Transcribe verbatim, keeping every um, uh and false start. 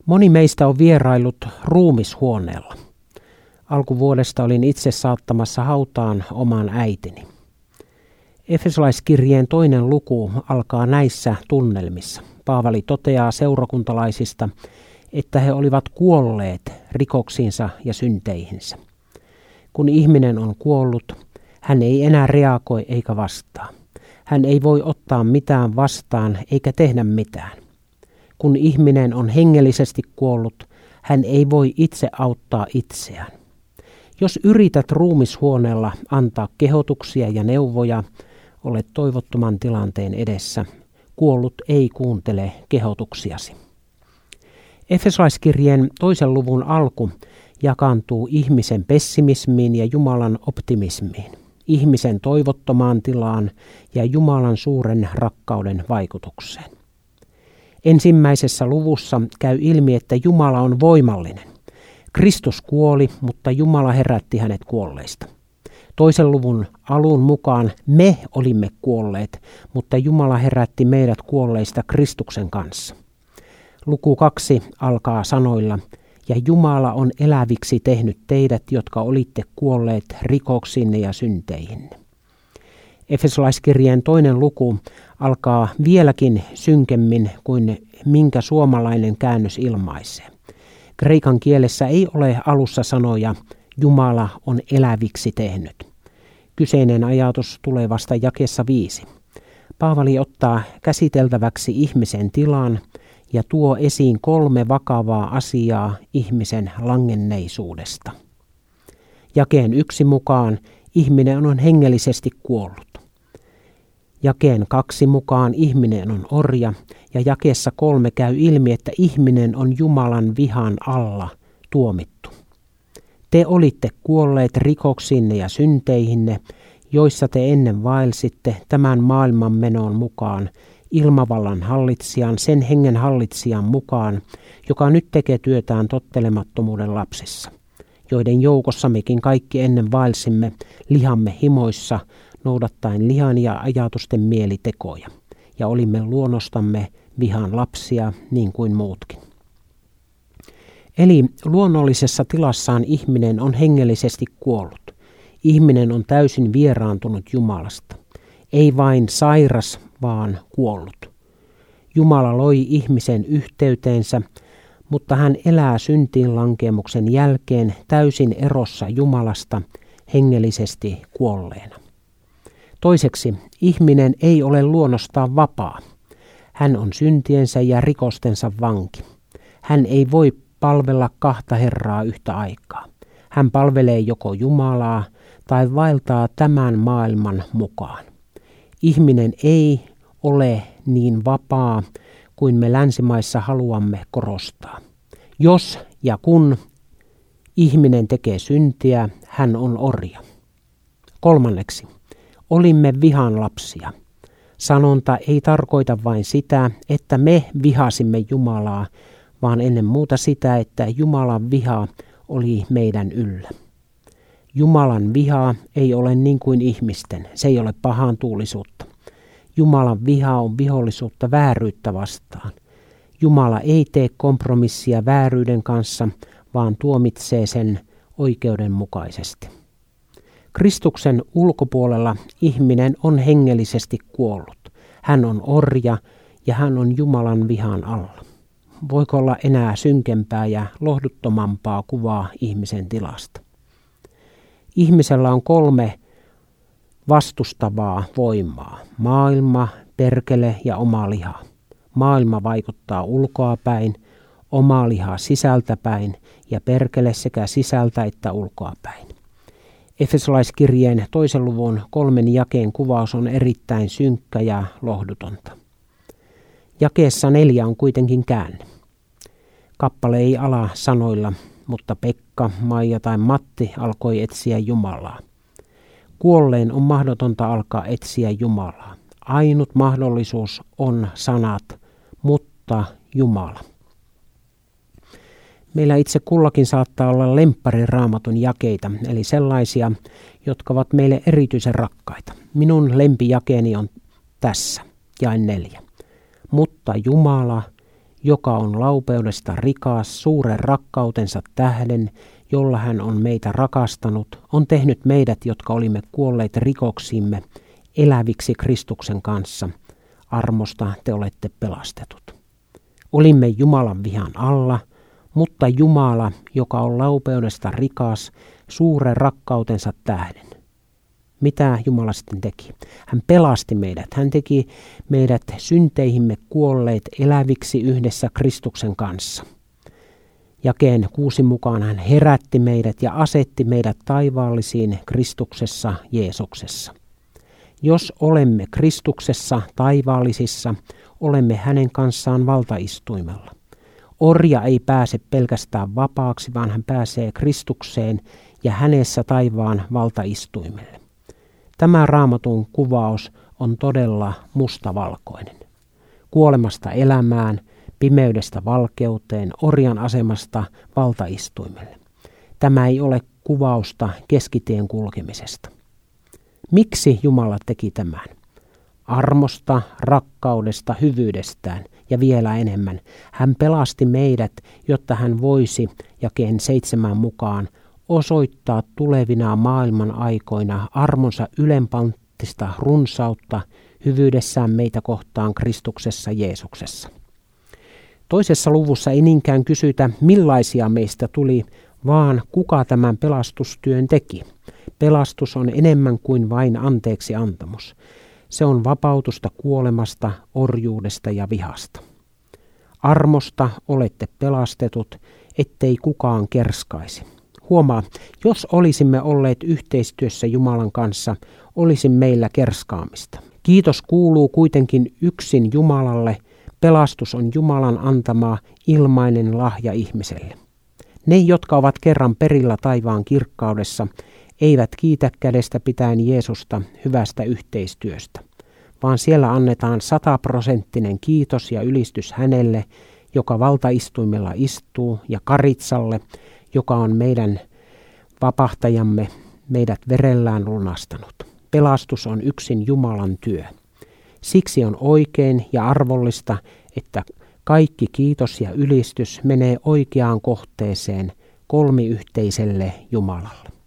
Moni meistä on vierailut ruumishuoneella. Alkuvuodesta olin itse saattamassa hautaan oman äitini. Efesolaiskirjeen toinen luku alkaa näissä tunnelmissa. Paavali toteaa seurakuntalaisista, että he olivat kuolleet rikoksiinsa ja synteihinsä. Kun ihminen on kuollut, hän ei enää reagoi eikä vastaa. Hän ei voi ottaa mitään vastaan eikä tehdä mitään. Kun ihminen on hengellisesti kuollut, hän ei voi itse auttaa itseään. Jos yrität ruumishuoneella antaa kehotuksia ja neuvoja, olet toivottoman tilanteen edessä. Kuollut ei kuuntele kehotuksiasi. Efesolaiskirjeen toisen luvun alku jakaantuu ihmisen pessimismiin ja Jumalan optimismiin, ihmisen toivottomaan tilaan ja Jumalan suuren rakkauden vaikutukseen. Ensimmäisessä luvussa käy ilmi, että Jumala on voimallinen. Kristus kuoli, mutta Jumala herätti hänet kuolleista. Toisen luvun alun mukaan me olimme kuolleet, mutta Jumala herätti meidät kuolleista Kristuksen kanssa. Luku kaksi alkaa sanoilla, ja Jumala on eläviksi tehnyt teidät, jotka olitte kuolleet rikoksinne ja synteihinne. Efesolaiskirjeen toinen luku alkaa vieläkin synkemmin kuin minkä suomalainen käännös ilmaisee. Kreikan kielessä ei ole alussa sanoja Jumala on eläviksi tehnyt. Kyseinen ajatus tulee vasta jakeessa viisi. Paavali ottaa käsiteltäväksi ihmisen tilan ja tuo esiin kolme vakavaa asiaa ihmisen langenneisuudesta. Jakeen yksi mukaan ihminen on hengellisesti kuollut. Jakeen kaksi mukaan ihminen on orja ja jakeessa kolme käy ilmi, että ihminen on Jumalan vihan alla tuomittu. Te olitte kuolleet rikoksinne ja synteihinne, joissa te ennen vaelsitte tämän maailman menoon mukaan, ilmavallan hallitsijan, sen hengen hallitsijan mukaan, joka nyt tekee työtään tottelemattomuuden lapsissa, joiden joukossa mekin kaikki ennen vaelsimme lihamme himoissa, noudattaen lihan ja ajatusten mielitekoja, ja olimme luonnostamme vihan lapsia niin kuin muutkin. Eli luonnollisessa tilassaan ihminen on hengellisesti kuollut. Ihminen on täysin vieraantunut Jumalasta. Ei vain sairas, vaan kuollut. Jumala loi ihmisen yhteyteensä, mutta hän elää syntiin lankeemuksen jälkeen täysin erossa Jumalasta hengellisesti kuolleena. Toiseksi, ihminen ei ole luonnostaan vapaa. Hän on syntiensä ja rikostensa vanki. Hän ei voi palvella kahta Herraa yhtä aikaa. Hän palvelee joko Jumalaa tai vaeltaa tämän maailman mukaan. Ihminen ei ole niin vapaa kuin me länsimaissa haluamme korostaa. Jos ja kun ihminen tekee syntiä, hän on orja. Kolmanneksi, olimme vihan lapsia. Sanonta ei tarkoita vain sitä, että me vihasimme Jumalaa, vaan ennen muuta sitä, että Jumalan viha oli meidän yllä. Jumalan viha ei ole niin kuin ihmisten, se ei ole pahan tuulisuutta. Jumalan viha on vihollisuutta vääryyttä vastaan. Jumala ei tee kompromissia vääryyden kanssa, vaan tuomitsee sen oikeudenmukaisesti. Kristuksen ulkopuolella ihminen on hengellisesti kuollut. Hän on orja ja hän on Jumalan vihan alla. Voiko olla enää synkempää ja lohduttomampaa kuvaa ihmisen tilasta? Ihmisellä on kolme vastustavaa voimaa. Maailma, perkele ja oma liha. Maailma vaikuttaa ulkoapäin, oma liha sisältäpäin ja perkele sekä sisältä että ulkoapäin. Efesolaiskirjeen toisen luvun kolmen jakeen kuvaus on erittäin synkkä ja lohdutonta. Jakeessa neljä on kuitenkin käänne. Kappale ei ala sanoilla, mutta Pekka, Maija tai Matti alkoi etsiä Jumalaa. Kuolleen on mahdotonta alkaa etsiä Jumalaa. Ainut mahdollisuus on sanat, mutta Jumala. Meillä itse kullakin saattaa olla lemppari Raamatun jakeita, eli sellaisia, jotka ovat meille erityisen rakkaita. Minun lempijakeeni on tässä, jae neljä. Mutta Jumala, joka on laupeudesta rikas suuren rakkautensa tähden, jolla hän on meitä rakastanut, on tehnyt meidät, jotka olimme kuolleet rikoksiimme, eläviksi Kristuksen kanssa. Armosta te olette pelastetut. Olimme Jumalan vihan alla, mutta Jumala, joka on laupeudesta rikas, suuren rakkautensa tähden. Mitä Jumala sitten teki? Hän pelasti meidät. Hän teki meidät synteihimme kuolleet eläviksi yhdessä Kristuksen kanssa. Jakeen kuusi mukaan hän herätti meidät ja asetti meidät taivaallisiin Kristuksessa Jeesuksessa. Jos olemme Kristuksessa taivaallisissa, olemme hänen kanssaan valtaistuimella. Orja ei pääse pelkästään vapaaksi, vaan hän pääsee Kristukseen ja hänessä taivaan valtaistuimelle. Tämä Raamatun kuvaus on todella mustavalkoinen. Kuolemasta elämään, pimeydestä valkeuteen, orjan asemasta valtaistuimelle. Tämä ei ole kuvausta keskitien kulkemisesta. Miksi Jumala teki tämän? Armosta, rakkaudesta, hyvyydestään ja vielä enemmän. Hän pelasti meidät, jotta hän voisi, jakeen seitsemän mukaan, osoittaa tulevina maailman aikoina armonsa ylenpanttista runsautta hyvyydessään meitä kohtaan Kristuksessa Jeesuksessa. Toisessa luvussa ei niinkään kysytä, millaisia meistä tuli, vaan kuka tämän pelastustyön teki. Pelastus on enemmän kuin vain anteeksi antamus. Se on vapautusta kuolemasta, orjuudesta ja vihasta. Armosta olette pelastetut, ettei kukaan kerskaisi. Huomaa, jos olisimme olleet yhteistyössä Jumalan kanssa, olisi meillä kerskaamista. Kiitos kuuluu kuitenkin yksin Jumalalle. Pelastus on Jumalan antama ilmainen lahja ihmiselle. Ne, jotka ovat kerran perillä taivaan kirkkaudessa, eivät kiitä kädestä pitäen Jeesusta hyvästä yhteistyöstä, vaan siellä annetaan sataprosenttinen kiitos ja ylistys hänelle, joka valtaistuimella istuu, ja Karitsalle, joka on meidän vapahtajamme, meidät verellään lunastanut. Pelastus on yksin Jumalan työ. Siksi on oikein ja arvollista, että kaikki kiitos ja ylistys menee oikeaan kohteeseen kolmiyhteiselle Jumalalle.